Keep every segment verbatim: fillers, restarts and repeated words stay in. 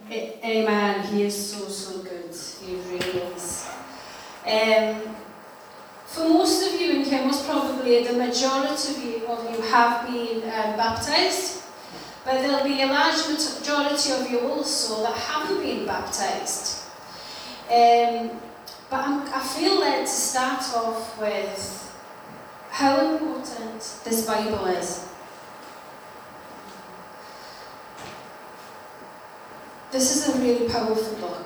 A- Amen. He is so, so good. He really is. Um, for most of you in here, most probably the majority of you, of you have been um, baptised, but there'll be a large majority of you also that haven't been baptised. Um, but I'm, I feel led to start off with how important this Bible is. This is a really powerful book.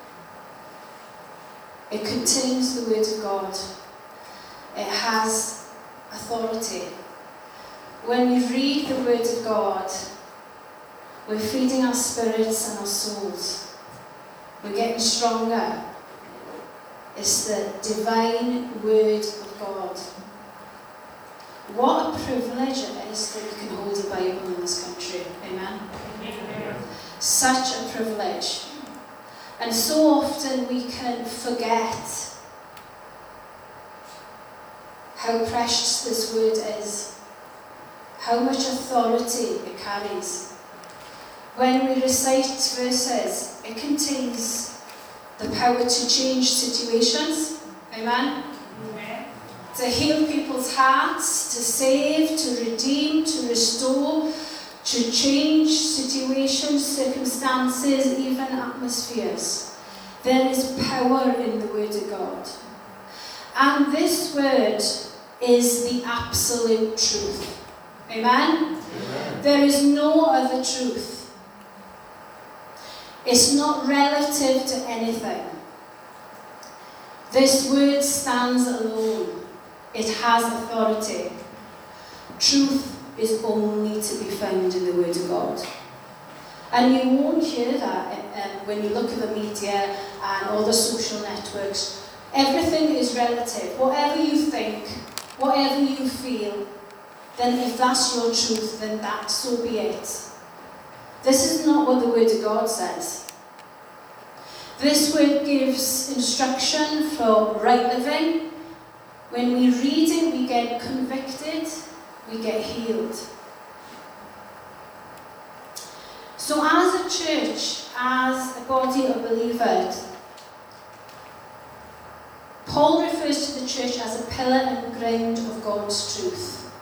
It contains the Word of God. It has authority. When we read the Word of God, we're feeding our spirits and our souls. We're getting stronger. It's the divine Word of God. What a privilege it is that we can hold a Bible in this country. Amen? Amen. Such a privilege. And so often we can forget how precious this word is, how much authority it carries. When we recite verses, it contains the power to change situations. Amen? Amen. To heal people's hearts, to save, to redeem, to restore, to change situations, circumstances, even atmospheres. There is power in the Word of God. And this Word is the absolute truth. Amen? Amen. There is no other truth. It's not relative to anything. This Word stands alone. It has authority. Truth is only to be found in the Word of God. And you won't hear that um, when you look at the media and all the social networks. Everything is relative. Whatever you think, whatever you feel, then if that's your truth, then that, so be it. This is not what the Word of God says. This Word gives instruction for right living. When we read it, we get convicted. We get healed. So as a church, as a body of believers, Paul refers to the church as a pillar and ground of God's truth.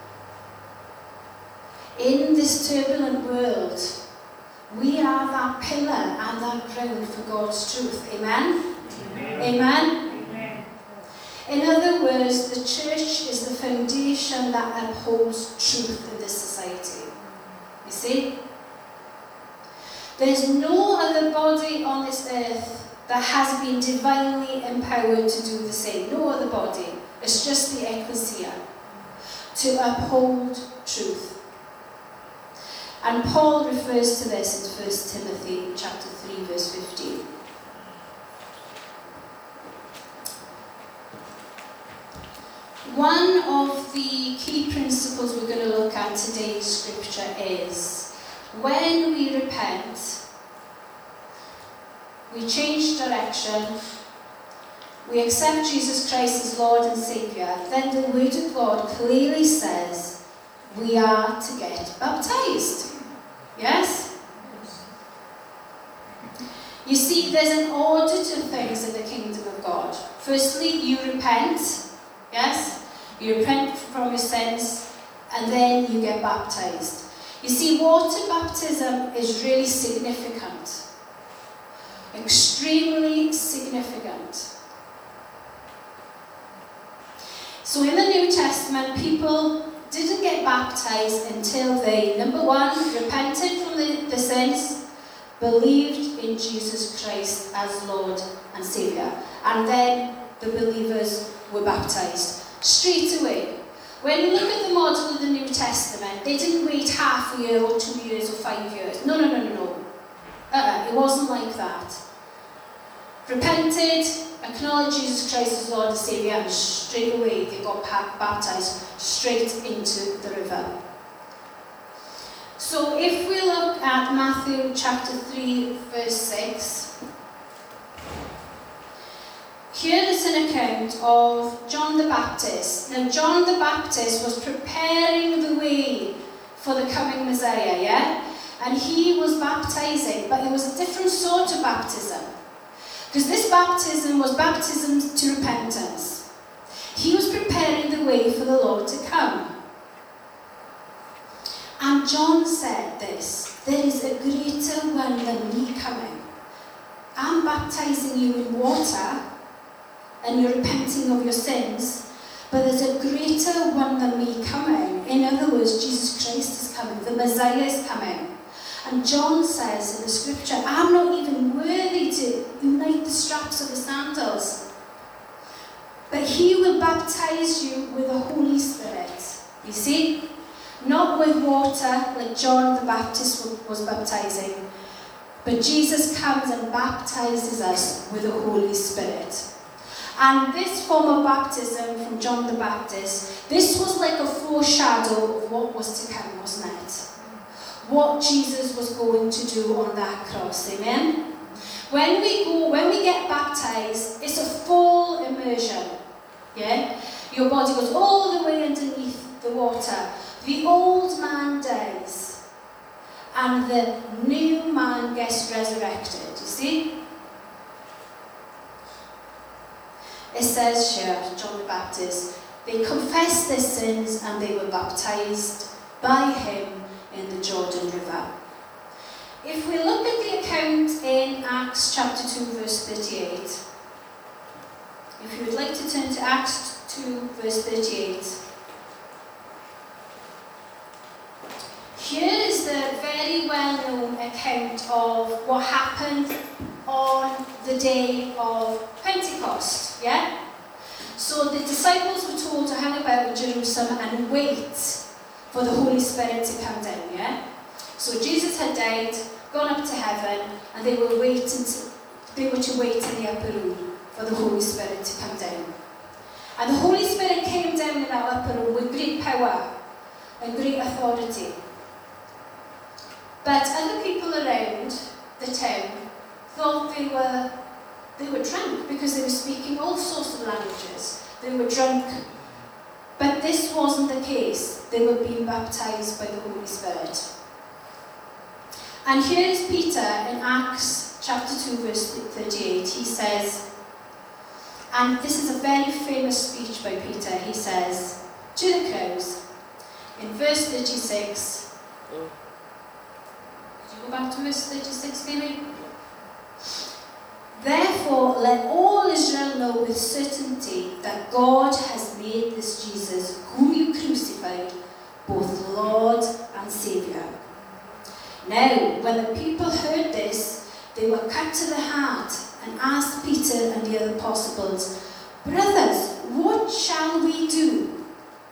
In this turbulent world, we are that pillar and that ground for God's truth. Amen? Amen? Amen? In other words, the church is the foundation that upholds truth in this society. You see? There's no other body on this earth that has been divinely empowered to do the same. No other body. It's just the ecclesia to uphold truth. And Paul refers to this in First Timothy chapter three, verse fifteen. One of the key principles we're going to look at today in Scripture is when we repent, we change direction, we accept Jesus Christ as Lord and Saviour, then the Word of God clearly says we are to get baptised. Yes? You see, there's an order to things in the kingdom of God. Firstly, you repent. Yes? You repent from your sins, and then you get baptized. You see, water baptism is really significant. Extremely significant. So in the New Testament, people didn't get baptized until they, number one, repented from the, the sins, believed in Jesus Christ as Lord and Saviour, and then the believers were baptized. Straight away. When you look at the model of the New Testament, they didn't wait half a year or two years or five years. No, no, no, no, no. Uh-uh, it wasn't like that. Repented, acknowledged Jesus Christ as Lord and Saviour, and straight away they got baptized straight into the river. So if we look at Matthew chapter three, verse six, here is an account of John the Baptist. Now, John the Baptist was preparing the way for the coming Messiah, yeah? And he was baptizing, but it was a different sort water baptism. Because this baptism was baptism to repentance. He was preparing the way for the Lord to come. And John said this, there is a greater one than me coming. I'm baptizing you in water, and you're repenting of your sins, but there's a greater one than me coming. In other words, Jesus Christ is coming, the Messiah is coming. And John says in the scripture, I'm not even worthy to unite the straps of his sandals, but he will baptize you with the Holy Spirit. You see? Not with water like John the Baptist was baptizing, but Jesus comes and baptizes us with the Holy Spirit. And this form of baptism from John the Baptist, this was like a foreshadow of what was to come, wasn't it? What Jesus was going to do on that cross, amen? When we go, when we get baptized, it's a full immersion, yeah? Your body goes all the way underneath the water. The old man dies, and the new man gets resurrected, you see? It says here, John the Baptist, they confessed their sins and they were baptized by him in the Jordan River. If we look at the account in Acts chapter two, verse thirty-eight, if you would like to turn to Acts two, verse thirty-eight, here is the very well-known account of what happened on the day of Pentecost, yeah? So the disciples were told to hang about in Jerusalem and wait for the Holy Spirit to come down, yeah? So Jesus had died, gone up to heaven, and they were waiting to, they were to wait in the upper room for the Holy Spirit to come down. And the Holy Spirit came down in that upper room with great power and great authority. But other people around the town thought they were they were drunk because they were speaking all sorts of languages. They were drunk. But this wasn't the case. They were being baptized by the Holy Spirit. And here is Peter in Acts chapter two, verse thirty-eight. He says, and this is a very famous speech by Peter. He says to the crowds in verse thirty-six. Mm. Go back to verse thirty-six, maybe. Therefore, let all Israel know with certainty that God has made this Jesus, whom you crucified, both Lord and Saviour. Now, when the people heard this, they were cut to the heart and asked Peter and the other apostles, brothers, what shall we do?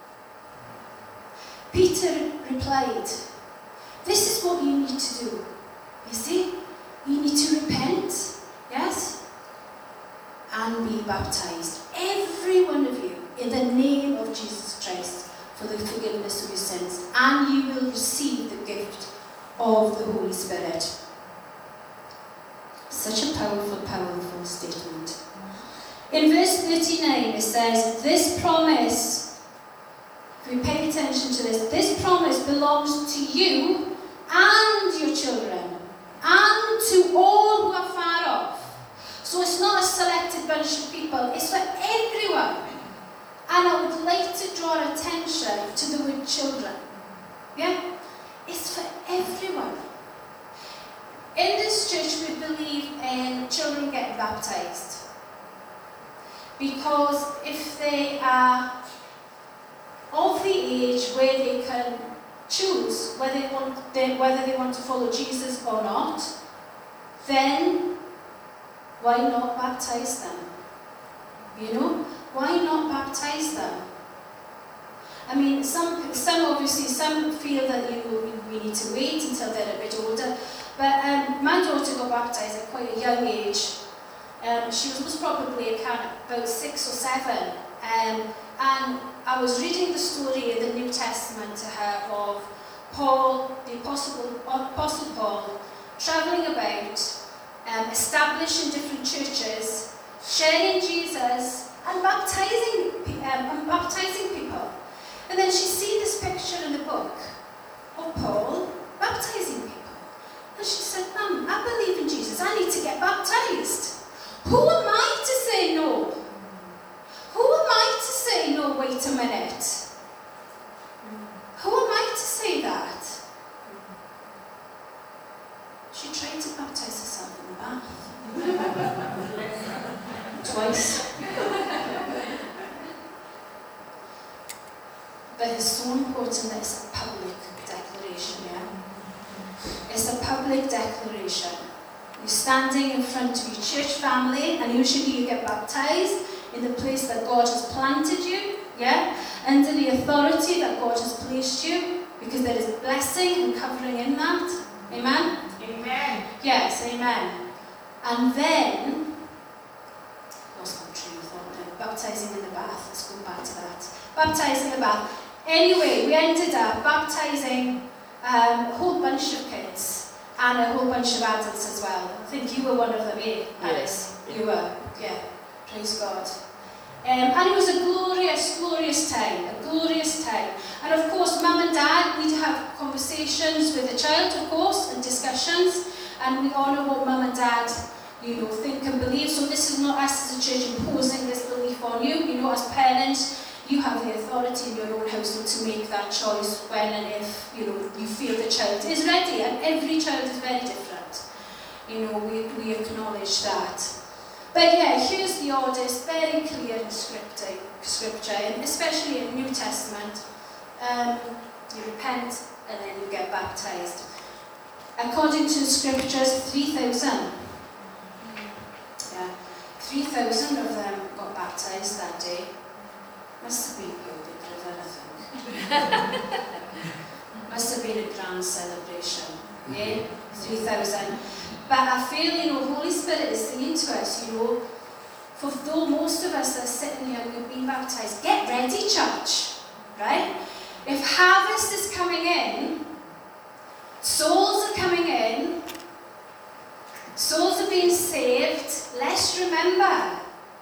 Peter replied, this is what you need to do. You see, you need to repent, yes, and be baptized, every one of you, in the name of Jesus Christ, for the forgiveness of your sins, and you will receive the gift of the Holy Spirit. Such a powerful, powerful statement. In verse thirty-nine, it says, this promise, if we pay attention to this, this promise belongs to you and your children, and to all who are far off. So it's not a selected bunch of people, it's for everyone. And I would like to draw attention to the word children. Yeah? It's for everyone. In this church, we believe in children getting baptized. Because if they are of the age where they can choose whether they want they, whether they want to follow Jesus or not, then why not baptize them? You know, why not baptize them? I mean, some some obviously some feel that you know, we need to wait until they're a bit older. But um, my daughter got baptized at quite a young age. Um, she was most probably about six or seven. Um, and I was reading the story in the New Testament to her of Paul, the Apostle, Apostle Paul, travelling about, um, establishing different churches, sharing Jesus, and baptizing, um, and baptizing people. And then she sees this picture in the book of Paul baptizing people. And she said, Mum, I believe in Jesus. I need to get She tried to baptise herself in the bath. Twice. But it's so important that it's a public declaration, yeah? It's a public declaration. You're standing in front of your church family, and usually you get baptized in the place that God has planted you, yeah? Under the authority that God has placed you, because there is blessing and covering in that. Amen? Amen. Yes, amen. And then, lost my train of thought now, baptizing in the bath. Let's go back to that. Baptizing in the bath. Anyway, we ended up baptizing um, a whole bunch of kids and a whole bunch of adults as well. I think you were one of them, eh, Alice? Yes. You were, yeah. Praise God. Um, and it was a glorious, glorious time, a glorious time. And of course, mum and dad need to have conversations with the child, of course, and discussions. And we honour what mum and dad, you know, think and believe. So this is not us as a church imposing this belief on you. You know, as parents, you have the authority in your own household to make that choice when and if, you know, you feel the child is ready. And every child is very different. You know, we, we acknowledge that. But yeah, here's the order. It's very clear in scripture, scripture and especially in New Testament. Um, you repent and then you get baptized. According to the scriptures, three thousand. Yeah, three thousand of them got baptized that day. Must have been a big river, I think. Must have been a grand celebration. Yeah, three thousand. But I feel, you know, Holy Spirit is saying to us, you know, for though most of us are sitting here and we've been baptized, get ready, church, right? If harvest is coming in, souls are coming in, souls are being saved, let's remember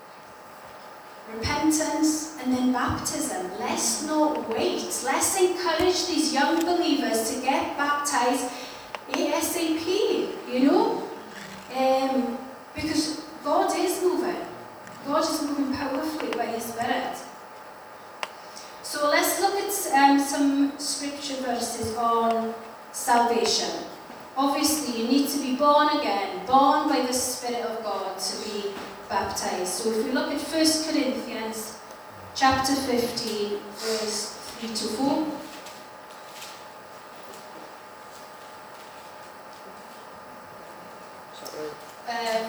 repentance and then baptism. Let's not wait. Let's encourage these young believers to get baptized ASAP, you know? Um, because God is moving. God is moving powerfully by His Spirit. So let's look at um, some scripture verses on salvation. Obviously, you need to be born again, born by the Spirit of God to be baptized. So if we look at First Corinthians chapter fifteen, verse three to four. Uh,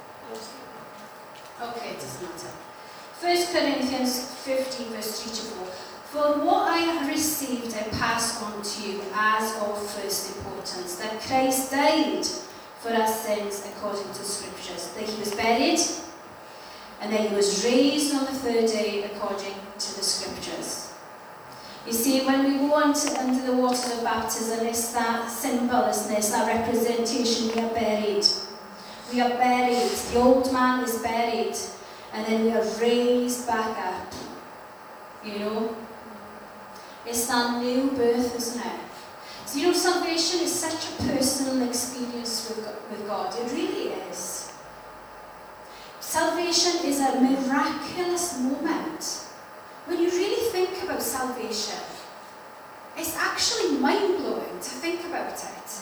okay, it doesn't matter. First Corinthians fifteen, verse three to four. For what I have received, I pass on to you as of first importance, that Christ died for our sins according to the Scriptures, that He was buried, and that He was raised on the third day according to the Scriptures. You see, when we go on to, under the waters of baptism, it's that symbol, isn't it? It's that representation. We are buried. We are buried. The old man is buried, and then we are raised back up. You know? It's that new birth, isn't it? So, you know, salvation is such a personal experience with God, with God. It really is. Salvation is a miraculous moment. When you really think about salvation, it's actually mind-blowing to think about it.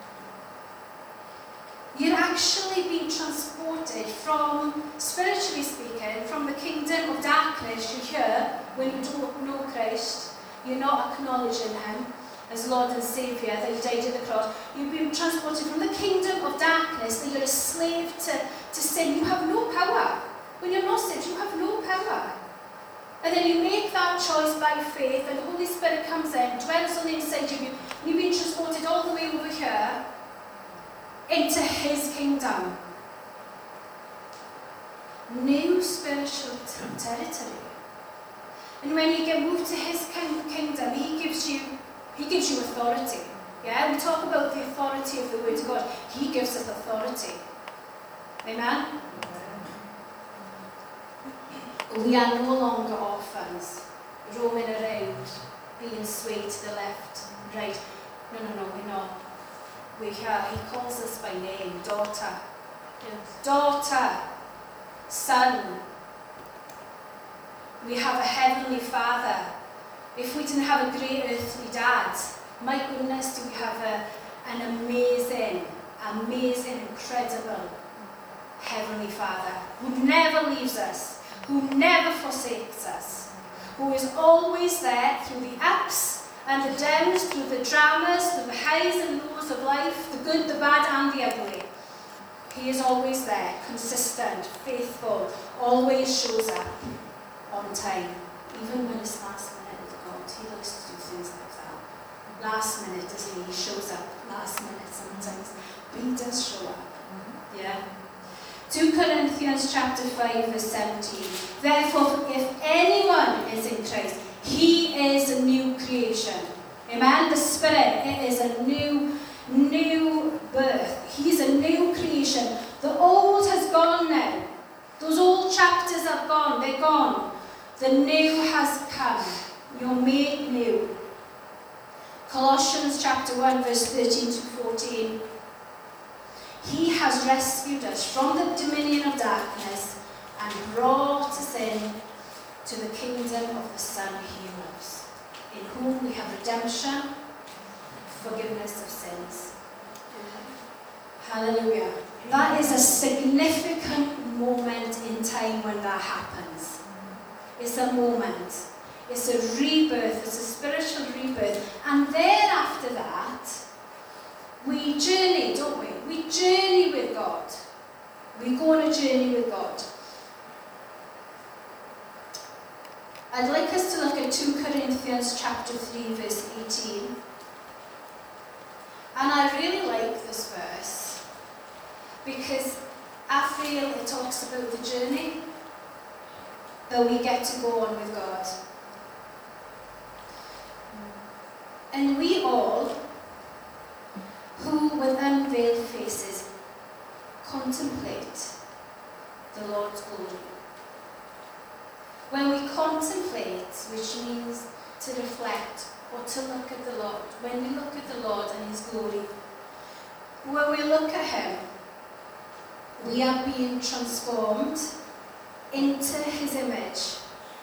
You're actually being transported from, spiritually speaking, from the kingdom of darkness. You're here when you don't know Christ. You're not acknowledging Him as Lord and Saviour, that He died on the cross. You've been transported from the kingdom of darkness, that you're a slave to, to sin. You have no power. When you're not saved, you have no power. And then you make that choice by faith, and the Holy Spirit comes in, dwells on the inside of you, and you've been transported all the way over here into His kingdom. New spiritual t- territory. And when you get moved to His king- kingdom, He gives you He gives you authority. Yeah, we talk about the authority of the Word of God. He gives us authority. Amen? We are no longer orphans, roaming around, being swayed to the left, right. No, no, no, we're not. We are, He calls us by name, daughter. Yes. Daughter, son. We have a heavenly Father. If we didn't have a great earthly dad, my goodness, do we have a, an amazing amazing, incredible Heavenly Father, who never leaves us, who never forsakes us, who is always there through the ups and the downs, through the dramas, through the highs and lows of life, the good, the bad and the ugly. He is always there, consistent, faithful, always shows up on time, even when it's last minute with God. He likes to do things like that. Last minute, doesn't he? He shows up last minute sometimes, but he does show up. Yeah. two Corinthians chapter five verse seventeen. Therefore, if anyone is in Christ, he is a new creation. Amen? The Spirit, it is a new, new birth. He's a new creation. The old has gone now. Those old chapters are gone. They're gone. The new has come. You're made new. Colossians chapter one verse thirteen to fourteen. He has rescued us from the dominion of darkness and brought us in to the kingdom of the Son he loves, in whom we have redemption, forgiveness of sins. Hallelujah. That is a significant moment in time when that happens. It's a moment. It's a rebirth. It's a spiritual rebirth. And then after that, we journey, don't we? We journey with God. We go on a journey with God. I'd like us to look at two Corinthians chapter three, verse eighteen. And I really like this verse because I feel it talks about the journey that we get to go on with God. And we all, who with unveiled faces contemplate the Lord's glory. When we contemplate, which means to reflect or to look at the Lord, when we look at the Lord and his glory, when we look at him, we are being transformed into his image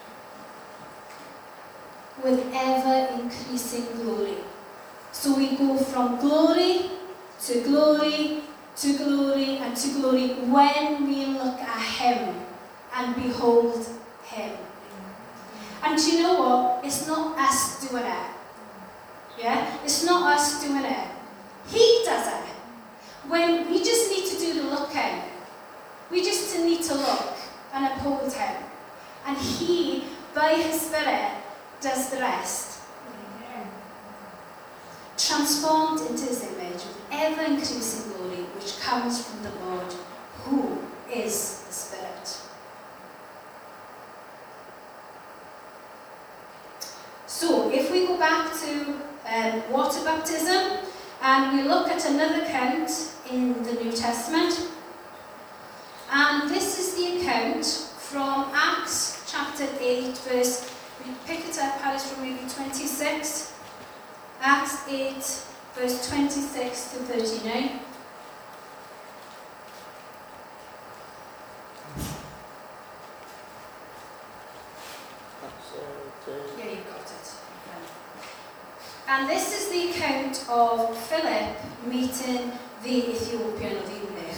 with ever increasing glory. So we go from glory to glory to glory and to glory when we look at him and behold him. And do you know what? It's not us doing it. Yeah? It's not us doing it. He does it. When we just need to do the looking. We just need to look and uphold him. And he, by his Spirit, does the rest. Transformed into his image with ever-increasing glory, which comes from the Lord, who is the Spirit. So, if we go back to um, water baptism, and we look at another account in the New Testament, and this is the account from Acts chapter eight, verse, we pick it up, Alice, from maybe twenty-six. Acts eight, verse twenty-six to thirty-nine. Yeah, you got it. And this is the account of Philip meeting the Ethiopian or the eunuch.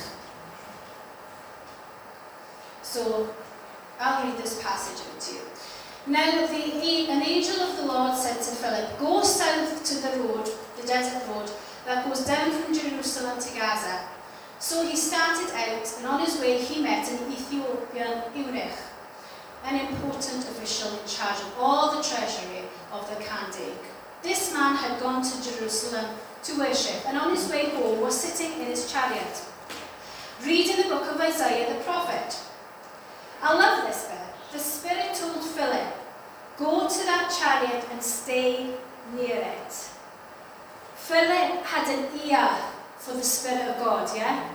So, I'll read this passage out to you. Now the, an angel of the Lord said to Philip, "Go south to the road, the desert road, that goes down from Jerusalem to Gaza." So he started out, and on his way he met an Ethiopian eunuch, an important official in charge of all the treasury of the Kandake. This man had gone to Jerusalem to worship, and on his way home was sitting in his chariot, reading the book of Isaiah the prophet. I love this bit. The Spirit told Philip, "Go to that chariot and stay near it." Philip had an ear for the Spirit of God, yeah?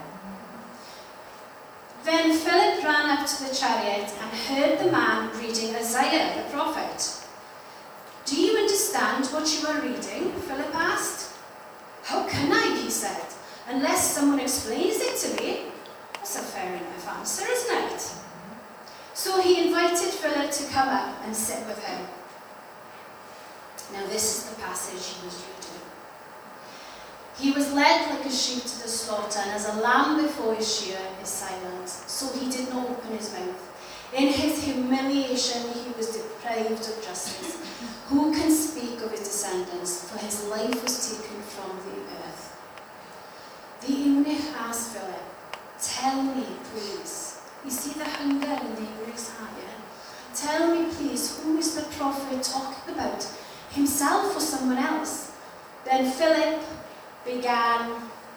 Then Philip ran up to the chariot and heard the man reading Isaiah the prophet. "Do you understand what you are reading?" Philip asked. "How can I?" he said, "unless someone explains it to me." That's a fair enough answer, isn't it? So he invited Philip to come up and sit with him. Now this is the passage he was reading. He was led like a sheep to the slaughter, and as a lamb before his shearer is silent, so he did not open his mouth. In his humiliation he was deprived of justice. Who can speak of his descendants? For his life was taken from the earth. The eunuch asked Philip, tell me, please. You see the hunger in the eunuch's heart, yeah? Tell me, please, who is the prophet talking about? Himself or someone else? Then Philip began,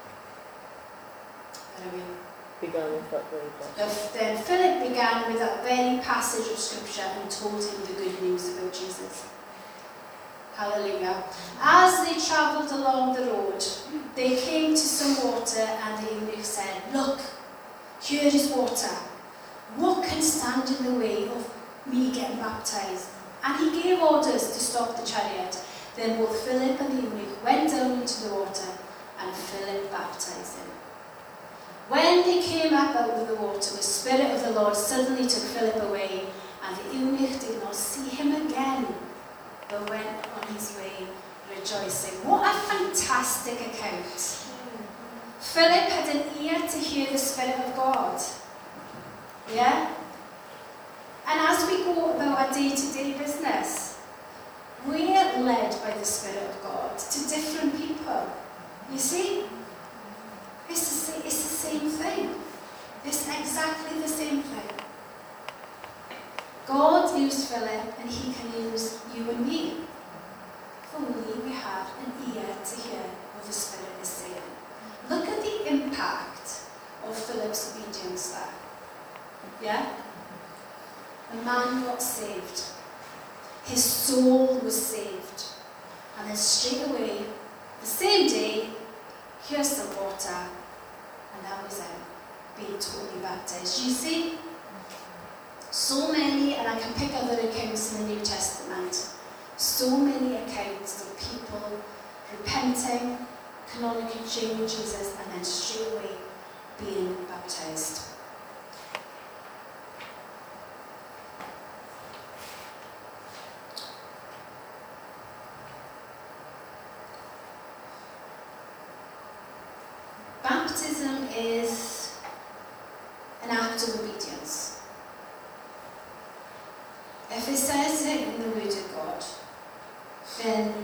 where are we? Began with that very passage. Then Philip began with that very passage of scripture and told him the good news about Jesus. Hallelujah. As they travelled along the road, they came to some water, and the eunuch said, look, here is water. What can stand in the way of me getting baptized? And he gave orders to stop the chariot. Then both Philip and the eunuch went down into the water, and Philip baptized him. When they came up out of the water, the Spirit of the Lord suddenly took Philip away, and the eunuch did not see him again, but went on his way rejoicing. What a fantastic account. Philip had an ear to hear the Spirit of God. Yeah? And as we go about our day-to-day business, we are led by the Spirit of God to different people. You see? It's the, same, it's the same thing. It's exactly the same thing. God used Philip, and he can use you and me. If only we have an ear to hear what the Spirit is saying. Look at the impact of Philip's obedience there. Yeah? A man got saved. His soul was saved. And then straight away, the same day, here's some water. And that was him, being totally baptized. You see? So many, and I can pick other accounts in the New Testament, so many accounts of people repenting, acknowledging Jesus, and then straight away being baptized. Baptism is an act of obedience. If it says it in the Word of God, then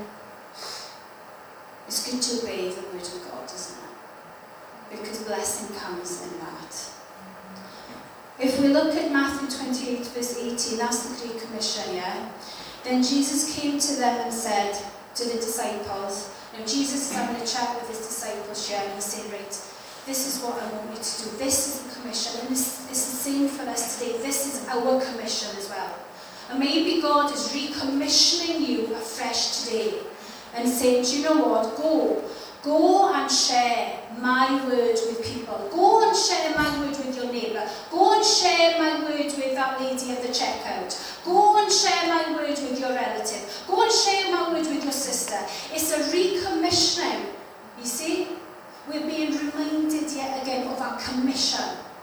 it's good to obey the Word of God, isn't it? Because blessing comes in that. If we look at Matthew twenty-eight, verse eighteen, that's the Great Commission, yeah? Then Jesus came to them and said to the disciples, now Jesus is having a chat with his disciples here, and he's saying, right, this is what I want you to do. This is the commission, and it's, it's the same for us today. This is our commission as well. And maybe God is recommissioning you afresh today and saying, do you know what? Go. Go and share my word with people. Go and share my word with your neighbour. Go and share my word with that lady at the checkout. Go and share my word with your relative. Go and share my word with your sister. It's a recommissioning. You see? We're being reminded yet again of our commission.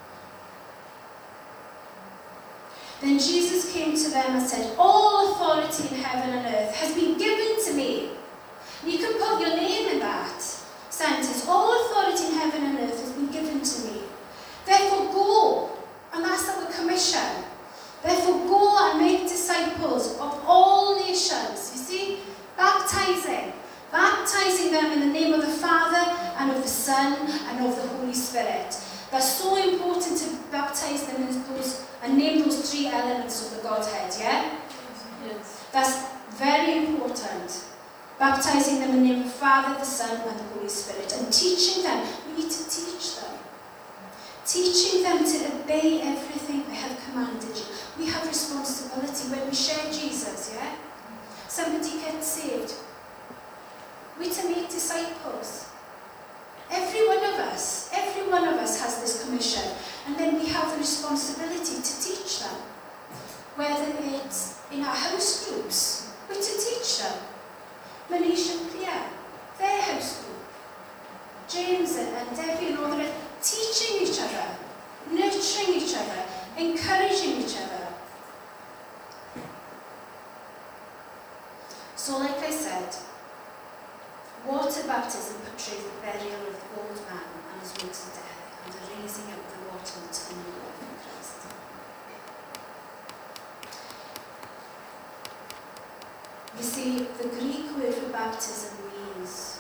Then Jesus came to them and said, all authority in heaven and earth has been given to me. And you can put your name in that sentence. All authority in heaven and earth has been given to me. Therefore go. And that's our commission. Therefore go and make disciples of all nations. You see? Baptizing. Baptizing them in the name of the Father and of the Son and of the Holy Spirit. That's so important to baptize them in those and name those three elements of the Godhead, yeah? Yes. That's very important. Baptizing them in the name of the Father, the Son, and the Holy Spirit. And teaching them. We need to teach them. Teaching them to obey everything I have commanded you. We have responsibility when we share Jesus, yeah? Somebody gets saved. We're to make disciples. Every one of us, every one of us has this commission. And then we have the responsibility to teach them. Whether it's in our house groups, we're to teach them. Manish and Priya, their house group. James and, and Debbie and all that, teaching each other, nurturing each other, encouraging each other. So like I said, what water baptism portrays the burial of the old man and his works of death, and the raising up of the water and eternal life in Christ. You see, the Greek word for baptism means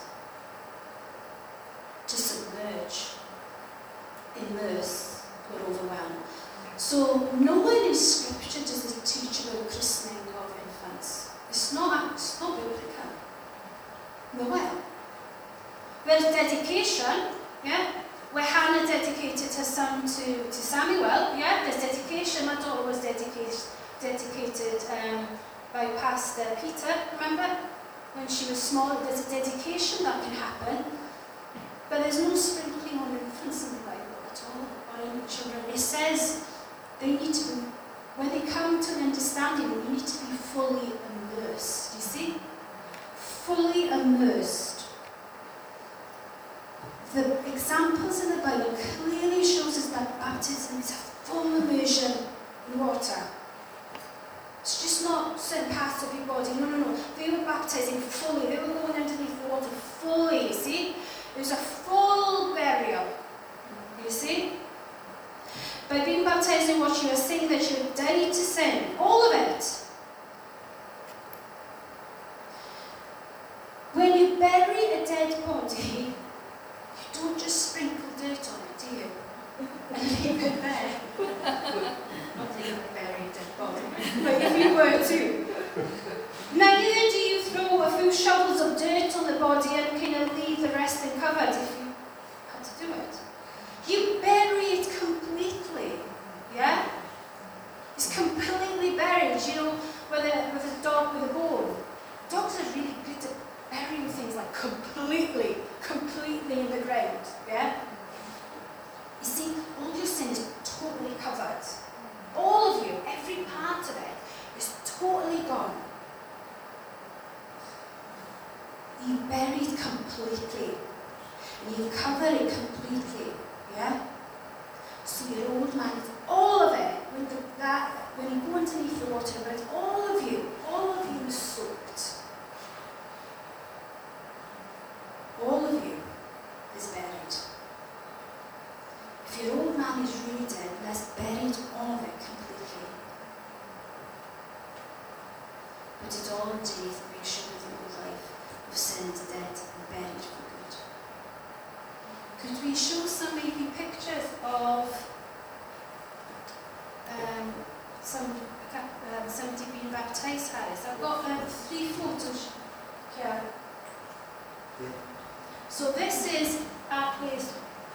to submerge, immerse, or overwhelm. So nowhere in Scripture does it teach about christening of infants. It's not, it's not biblical. Nowhere. There's dedication, yeah, where Hannah dedicated her son to, to Samuel, yeah, there's dedication. My daughter was dedicated, dedicated um, by Pastor Peter, remember? When she was small, there's a dedication that can happen, but there's no sprinkling on infants in the Bible at all, or on children. It says they need to be, when they come to an understanding, you need to be fully immersed, you see? Fully immersed. The examples in the Bible clearly shows us that baptism is a full immersion in water. It's just not certain parts of your body. No, no, no. They were baptizing fully. They were going underneath the water fully, you see? It was a full burial, you see? By being baptized in water, you are saying that you are dead to sin. All of it. When you bury a dead body, you don't just sprinkle dirt on it, do you? And leave it there. Not leave it buried dead body, but if you were to. Neither do you throw a few shovels of dirt on the body and kind of leave the rest uncovered if you had to do it. You bury it completely, yeah? It's completely buried, you know, with a, with a dog with a bone. Dogs are really good at burying things like completely, completely in the ground, yeah? You see, all your sin is totally covered. All of you, every part of it is totally gone. You bury it completely. And you cover it completely, yeah? So your old man, all of it, when, the, that, when you go underneath the water, but all of you, all of you is soaked. All of you is buried. If your old man is really dead, let's bury all of it completely. Put it all underneath and make sure that the old life of sin is dead and buried for good. Could we show some maybe pictures of um, some um, somebody being baptized, Harris? I've got um, three photos here. So this is at least,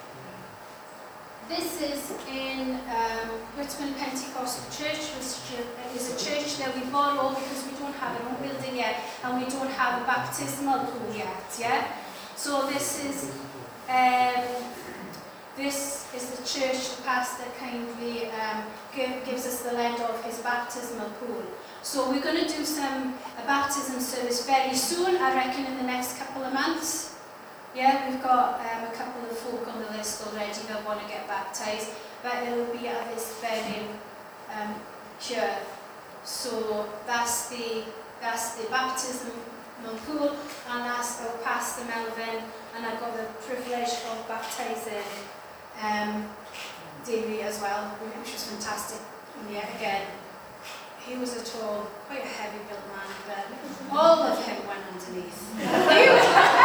this is in um, Richmond Pentecostal Church, which is a church that we borrow because we don't have an own building yet and we don't have a baptismal pool yet, yeah? So this is, um, this is the church the pastor kindly um, give, gives us the land of his baptismal pool. So we're going to do some a baptism service very soon, I reckon in the next couple of months. Yeah, we've got um, a couple of folk on the list already that want to get baptised, but it will be at this very um, here. So that's the that's the baptismal pool, and that's our Pastor Melvin, and I've got the privilege of baptising um, Davey as well, which was fantastic. And yet again, he was a tall, quite a heavy built man, but all of him went underneath.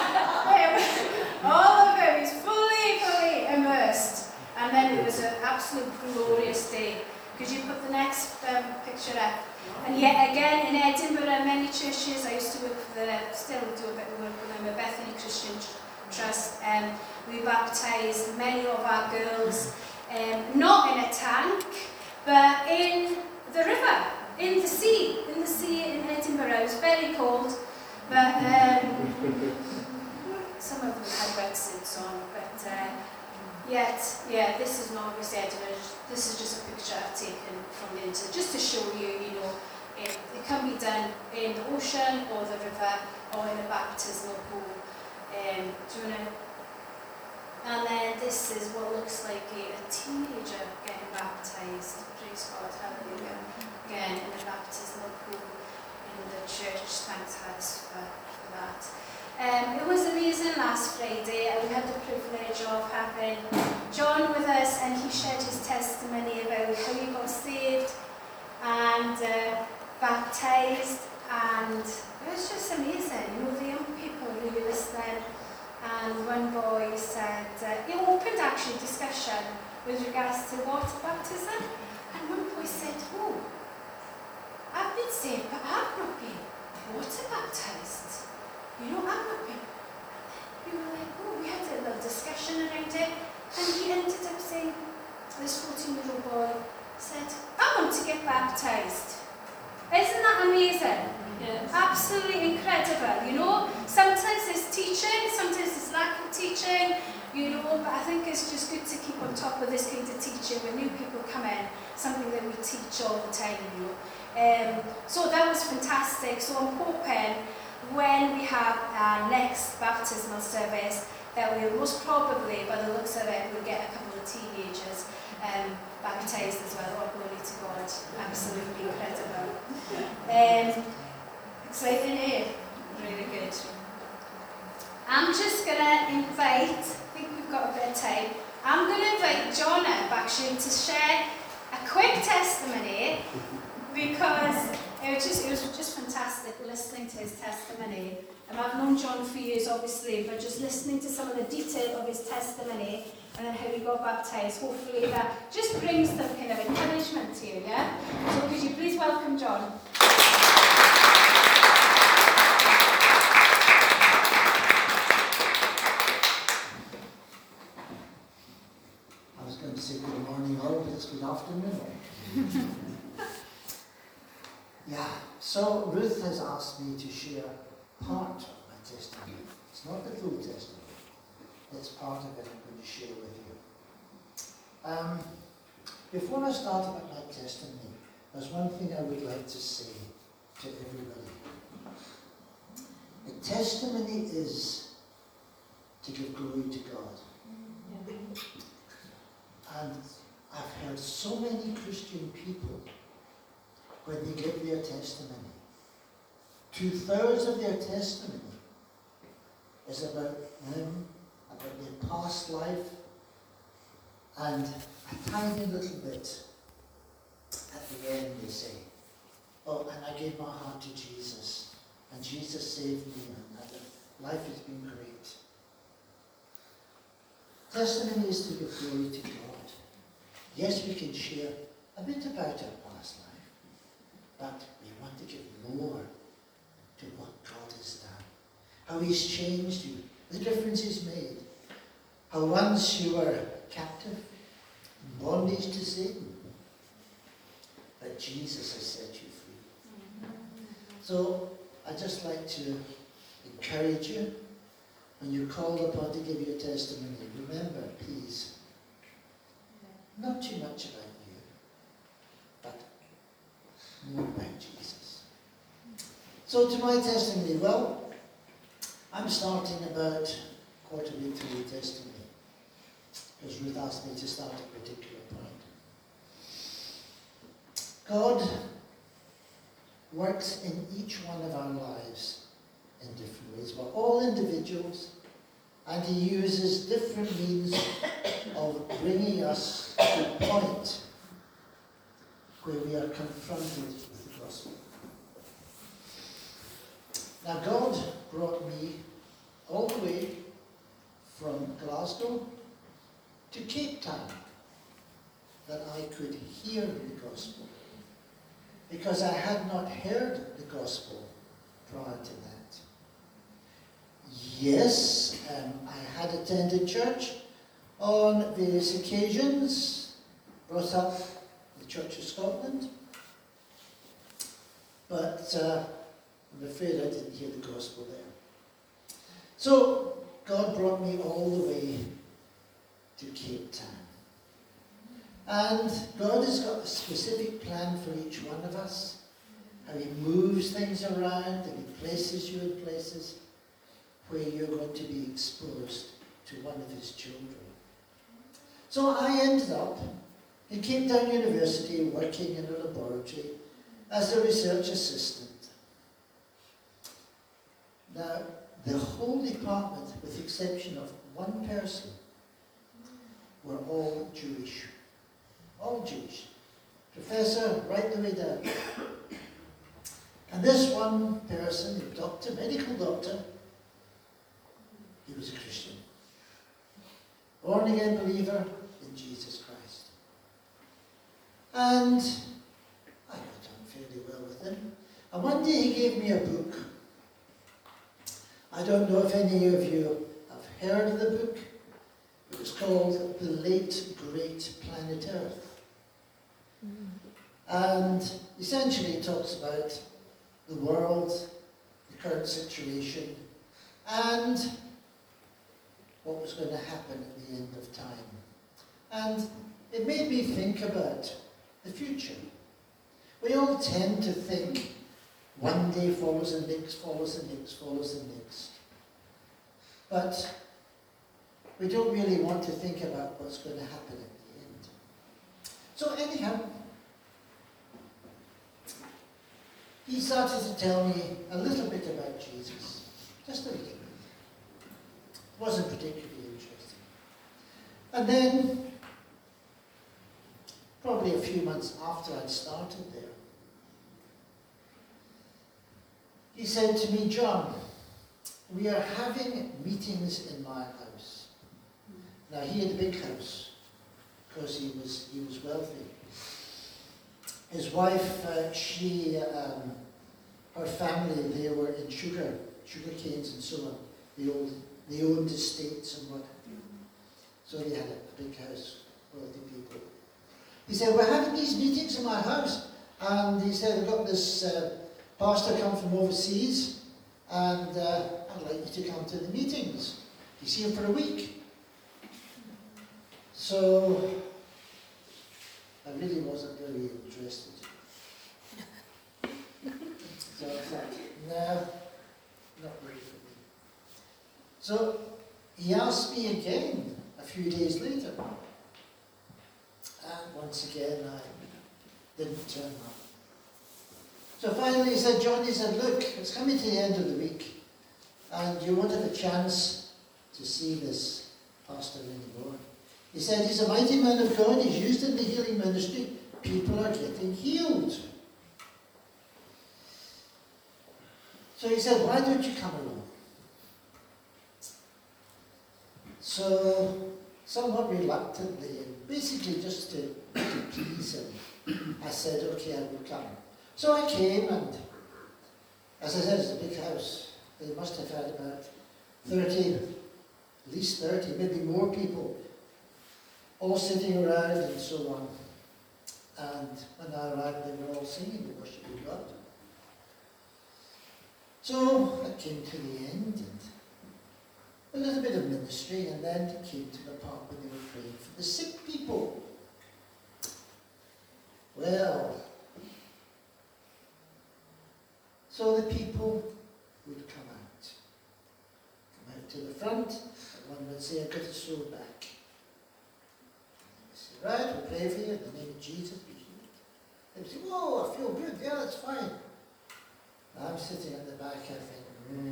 All of him, he's fully, fully immersed. And then it was an absolute glorious day. Could you put the next um, picture up? And yet again, in Edinburgh, many churches, I used to work for the, still do a bit of work with them, the Bethany Christian Trust. Um, we baptised many of our girls, um, not in a tank, but in the river, in the sea, in the sea in Edinburgh. It was very cold, but um, some of them had wetsuits on, but uh, yet, yeah, this is not obviously Edinburgh. This is just a picture I've taken from the internet, just to show you, you know, it, it can be done in the ocean or the river or in a baptismal pool. Um, do you want to? And then this is what looks like a, a teenager getting baptised. Praise God, hallelujah. Again, in a baptismal pool in the church. Thanks, Harris, for, for that. Um, it was amazing last Friday, and we had the privilege of having John with us, and he shared his testimony about how he got saved and uh, baptised, and it was just amazing. You know, the young people really listening, and one boy said, uh, he opened actually discussion with regards to water baptism, and one boy said, oh, I've been saved, but I've not been water baptised. You know, I've not been. We were like, oh, we had a little discussion around it, and he ended up saying, this fourteen-year-old boy said, I want to get baptised. Isn't that amazing? Yes. Absolutely incredible, you know. Sometimes there's teaching, sometimes there's lack of teaching, you know, but I think it's just good to keep on top of this kind of teaching when new people come in, something that we teach all the time, you know. Um, so that was fantastic. So I'm hoping when we have our next baptismal service that we'll most probably, by the looks of it, we'll get a couple of teenagers um, baptised as well. Oh, glory to God. Absolutely incredible. Um, exciting, eh? Really good. I'm just going to invite, I think we've got a bit of time, I'm going to invite John up actually to share a quick testimony, because it was just it was just fantastic listening to his testimony. And I've known John for years, obviously, but just listening to some of the detail of his testimony and then how he got baptised, hopefully that just brings some kind of encouragement to you, yeah? So could you please welcome John? I was going to say good morning, all, but it's good afternoon. Yeah, so Ruth has asked me to share part of my testimony. It's not the full testimony, it's part of it I'm going to share with you. Um, before I start about my testimony, there's one thing I would like to say to everybody. A testimony is to give glory to God. And I've heard so many Christian people, when they give their testimony, two-thirds of their testimony is about them, about their past life, and a tiny little bit at the end they say, oh, and I gave my heart to Jesus, and Jesus saved me, and life has been great. Testimony is to give glory to God. Yes, we can share a bit about our past life, but we want to give more to what God has done. How He's changed you, the difference He's made. How once you were captive, in bondage to Satan, but Jesus has set you free. So I'd just like to encourage you, when you're called upon to give your testimony, remember, please, not too much about you, but more about Jesus. So to my testimony, well, I'm starting about quarter way through the testimony, because Ruth asked me to start at a particular point. God works in each one of our lives in different ways. We're all individuals, and He uses different means of bringing us to a point where we are confronted with the gospel. Now, God brought me all the way from Glasgow to Cape Town that I could hear the gospel, because I had not heard the gospel prior to that. Yes, um, I had attended church on various occasions, brought up the Church of Scotland, but uh, I'm afraid I didn't hear the gospel there. So God brought me all the way to Cape Town. And God has got a specific plan for each one of us, how He moves things around and He places you in places where you're going to be exposed to one of His children. So I ended up in Cape Town University working in a laboratory as a research assistant. Now, the whole department, with the exception of one person, were all Jewish. All Jewish. Professor, right the way down. And this one person, a doctor, medical doctor, he was a Christian. Born again believer in Jesus Christ. And I got on fairly well with him. And one day he gave me a book. I don't know if any of you have heard of the book. It was called The Late Great Planet Earth. Mm. And essentially it talks about the world, the current situation, and what was going to happen at the end of time. And it made me think about the future. We all tend to think one day follows the next, follows the next, follows the next. But we don't really want to think about what's going to happen at the end. So anyhow, he started to tell me a little bit about Jesus. Just a little bit. It wasn't particularly interesting. And then, probably a few months after I'd started there, he said to me, John, we are having meetings in my house. Now he had a big house because he was he was wealthy. His wife, uh, she, um, her family, they were in sugar, sugar canes and so on. They owned, they owned estates and what have you. So they had a, a big house, wealthy people. He said, we're having these meetings in my house. And he said, I've got this uh, pastor come from overseas, and uh, I'd like you to come to the meetings. He's here for a week. So I really wasn't very interested. So I thought, no, not really for me. So he asked me again a few days later. And once again, I didn't turn up. So finally he said, John, he said, look, it's coming to the end of the week, and you won't have a chance to see this pastor anymore. He said, he's a mighty man of God, he's used in the healing ministry, people are getting healed. So he said, why don't you come along? So, somewhat reluctantly, and basically just to, to please him, I said, okay, I will come. So I came, and as I said, it's a big house. They must have had about thirty, at least thirty, maybe more people, all sitting around and so on. And when I arrived, they were all singing and worshiping God. So I came to the end, and a little bit of ministry, and then it came to the part when they were praying for the sick people. Well, so the people would come out. Come out to the front, and one would say, I've got a sore back. And they say, right, we'll pray for you in the name of Jesus, be healed. They would say, whoa, I feel good, yeah, that's fine. And I'm sitting at the back, I think, hmm,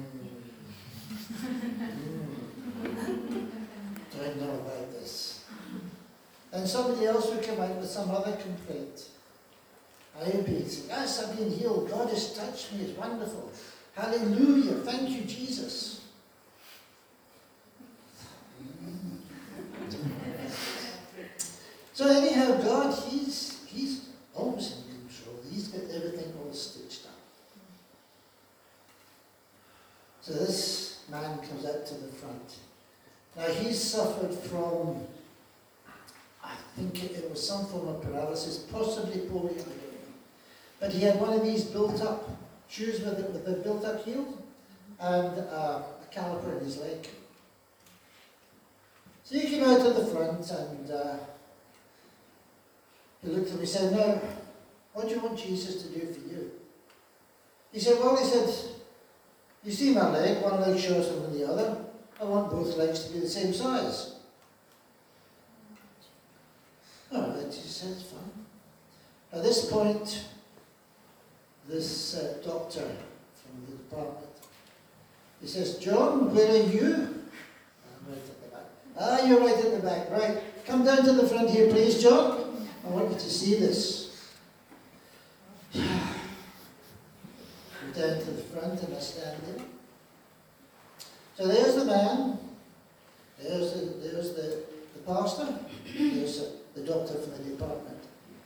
mm, don't know about this. And somebody else would come out with some other complaint. I would be saying, yes, I've been healed. God has touched me. It's wonderful. Hallelujah. Thank you, Jesus. So anyhow, God, he's, he's always in control. He's got everything all stitched up. So this man comes out to the front. Now he's suffered from, I think it, it was some form of paralysis, possibly polio, I don't know. But he had one of these built-up shoes with, it, with a built-up heel and uh, a caliper in his leg. So he came out to the front, and uh, he looked at me and said, now, what do you want Jesus to do for you? He said, well, he said, you see my leg, one leg shorter than the other. I want both legs to be the same size. All right, he said, it's fine. At this point, this uh, doctor from the department He says, John, where are you? I'm right at the back. Ah, you're right at the back. Right. Come down to the front here, please, John. I want you to see this. Go down to the front and I stand there. So there's the man. There's the, there's the, the pastor. There's the, the doctor from the department.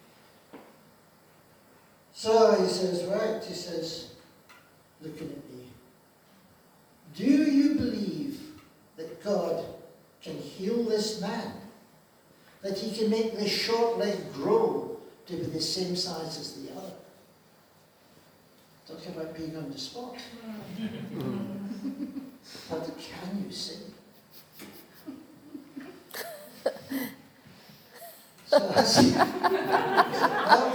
So he says, right, he says, looking at me, do you believe that God can heal this man? That he can make this short leg grow to be the same size as the other? Talking about being on the spot. What can you say? So I said, well,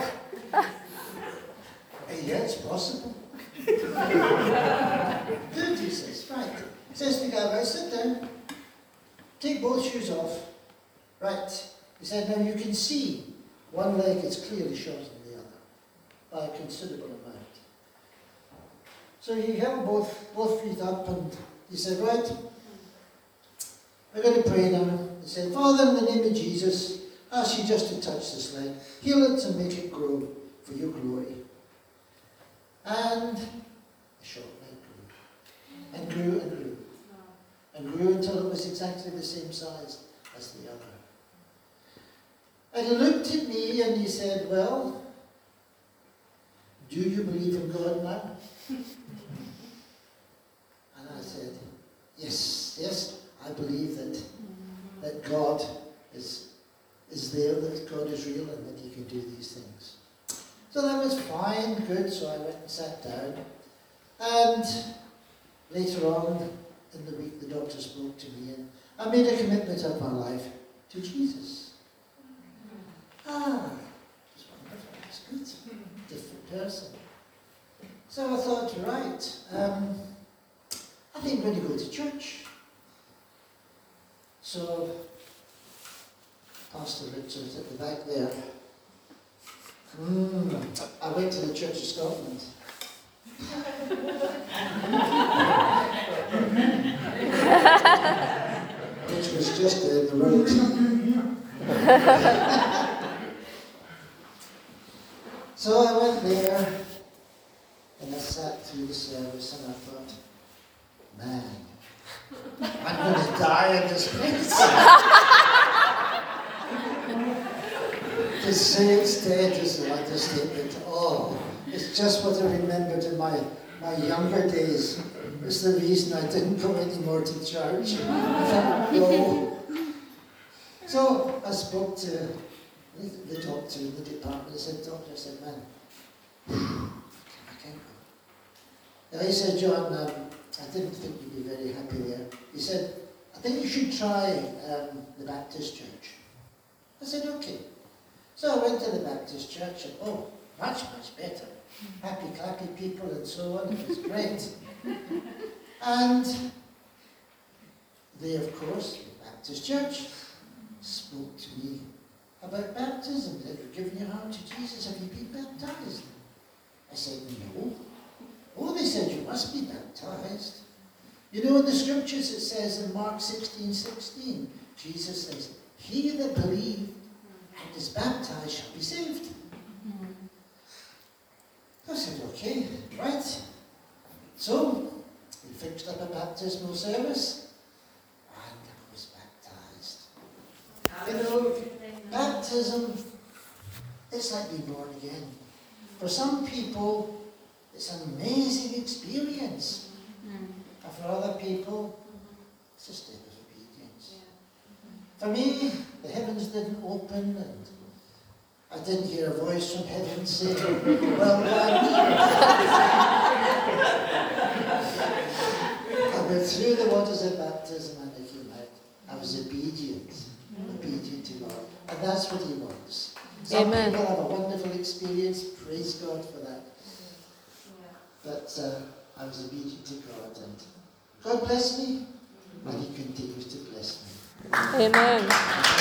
yeah, it's possible. Good, he says, right. He says to the guy, right, sit down. Take both shoes off. Right. He said, now you can see one leg is clearly shorter than the other by a considerable amount. So he held both, both feet up and he said, right, we're going to pray now. He said, Father, in the name of Jesus, I ask you just to touch this leg. Heal it and make it grow for your glory. And the short leg grew. And grew and grew. And grew until it was exactly the same size as the other. And he looked at me and he said, well, do you believe in God now? And I said, yes, yes, I believe that that God is, is there, that God is real and that he can do these things. So that was fine, good, so I went and sat down. And later on in the week, the doctor spoke to me and I made a commitment of my life to Jesus. Ah, it was wonderful, it's good, different person. So I thought, right, um, I think I'm going to go to church. So, Pastor Richard at the back there, mm, I went to the Church of Scotland. Which was just down the road. So I went there and I sat through the service and I thought, man, I'm going to die in this place. To say it's dead is an understatement. Oh, it's just what I remembered in my, my younger days. It's the reason I didn't go anymore to church. I thought, no. So I spoke to the, the doctor in the department. I said, doctor, I said, man, I can't go. And he said, John, um, I didn't think you'd be very happy there. He said, I think you should try um, the Baptist church. I said, okay. So I went to the Baptist church and, oh, much, much better. Happy, clappy people and so on. It was great. And they, of course, the Baptist church, spoke to me about baptism. Have you given your heart to Jesus? Have you been baptized? I said, no. Oh, they said, you must be baptized. You know, in the scriptures it says in Mark sixteen sixteen, Jesus says, he that believed and is baptized shall be saved. I said, okay, right. So, we fixed up a baptismal service, and I was baptized. You know, baptism, it's like being born again. For some people, it's an amazing experience. And for other people, it's just a bit of obedience. For me, the heavens didn't open and I didn't hear a voice from heaven saying, well done. I went through the waters of baptism and I came out. I was obedient, obedient to God. And that's what he wants. Some Amen. people have a wonderful experience, praise God for that. But uh, I was obedient to God and God bless me and he continues to bless me. Amen.